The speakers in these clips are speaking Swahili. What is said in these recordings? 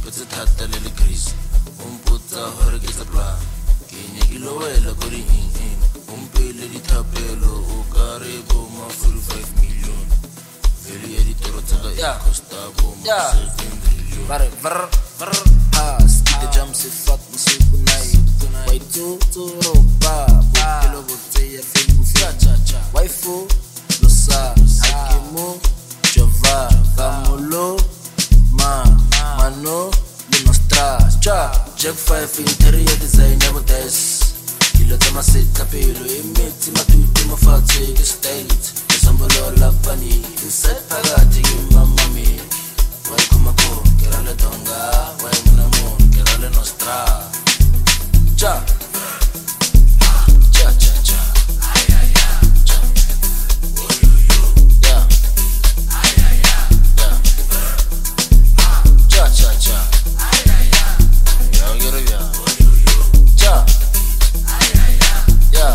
fetse thata le le grease mpotsa hore ke tsa plan ke nyekile wela go di in umpele dithapelo o ka re bo ma 45 million vele ya ditoro tsa ka costa bo ma 7 trillion bare vrr has the jump se fuck musuku night why to ropa bokelo botse ya fengu cha waifu lo sa hakemo java kamolo mano le nostra cha jack 5 interior design ya botes dilo tsa masetla pelo e metsi matutu mafatshe ke state esambolo la pani inside phakathi ke mamami welcome ako kera le donga wa mona mo kera le nostra cha cha cha cha ay ay ay cha oyoyo ya ay ay ay ya cha cha cha ay ay ay ya gero ya oyoyo cha ay ay ay ya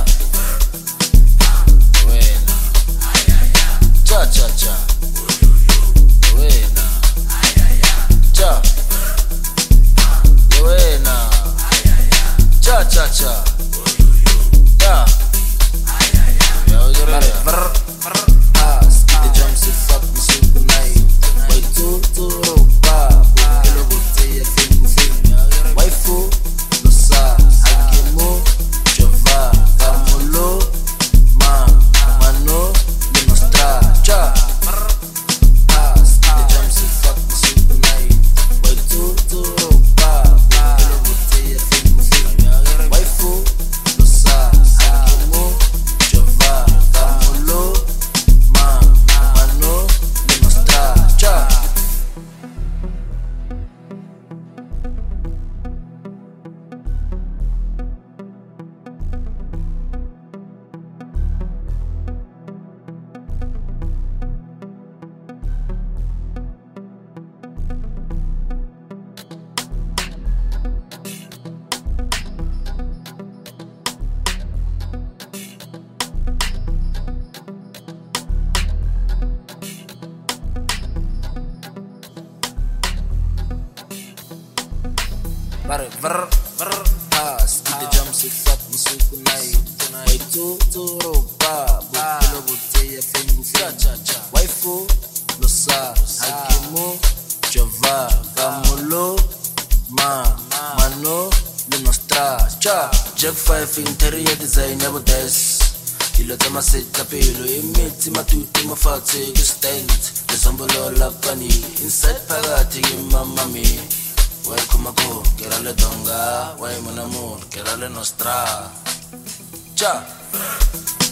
buena ay ay ay cha cha cha oyoyo buena ay ay ay cha buena ay ay ay cha cha cha oyoyo ya ay ay ay ya gero ya vrr has the jump se fuck musuku night why to ropa bokelo botse ya fengu waifu lo sa hakemo java kamolo mano le nostra cha has the jump se fuck musuku night why to ropa bokelo botse ya fengu waifu lo sa hakemo java kamolo mano le nostra cha bare vrr has the jump se fuck musuku night why to ropa bokelo botse ya fengu cha waifu lo sa hakemo java kamolo mano le nostra cha jack 5 interior design ya botes dilo tsa masetla pelo e metsi matutu mafatshe ke stand esambolo la pani inside phakathi ke mamami welcome ako kera le donga wa mona mo kera le nostra cha